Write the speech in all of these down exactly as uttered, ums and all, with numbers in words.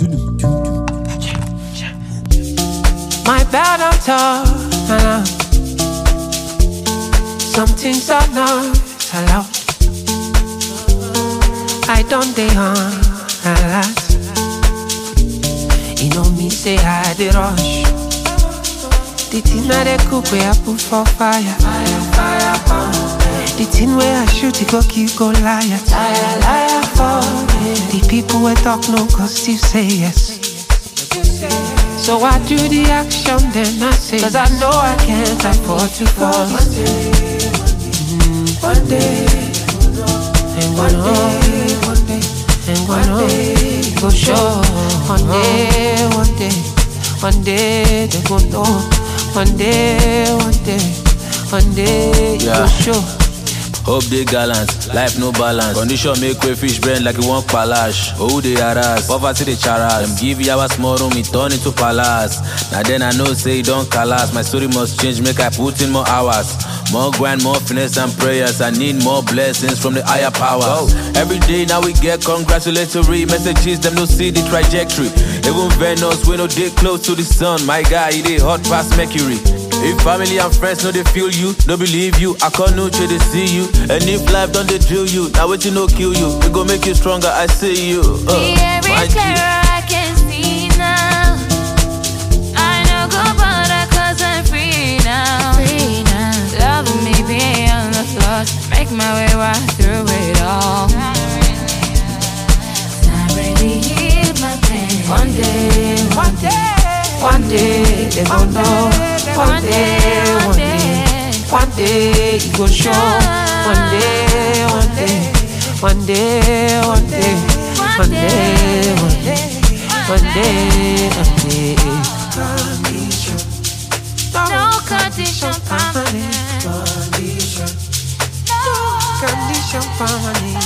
My bad on top, uh, some things are not allowed. I don't dey on a lot. You know me say I dey rush. The thing where they cook where I put for fire. Fire, fire, fire. The thing where I shoot it go keep go liar. Liar, liar, for the people who talk no cause still say yes. So I do the action then I say, cause I know I can't afford to fall. One day, mm, one day, and one day, one day, and one day, go show. One day, one day, one day they go know. One day, one day, one day you yeah. go show. Hope they gallant, life no balance. Condition make way fish brand like it won't palash. Oh, they harass, poverty they charas. Them give you our small room, it turn into palace. Now then I know say it don't collapse. My story must change, make I put in more hours. More grind, more finesse and prayers. I need more blessings from the higher power. Oh, every day now we get congratulatory messages, them no see the trajectory. Even Venus, we no dey close to the sun. My guy, he dey hot past Mercury. If family and friends know they feel you, no believe you, I can't know till they see you. And if life don't they drill you, now wait you no kill you. We gon' make you stronger, I see you. Uh, the air is clearer, I can see now. I know go bother cause I'm free now. Free now. Loving me being on the floor, make my way right through it all. I really hear my pain. One day, one day, one day they gon' know. One day, one day, one day you go show. One day, one day, one day, one day, one day, one day, one day, one day. No condition permanent. Condition permanent.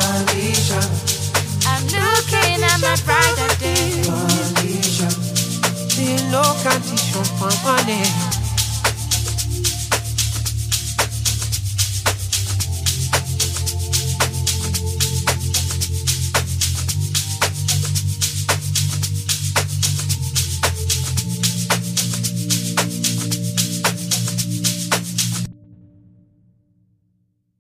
I'm looking at my brighter day. No condition permanent.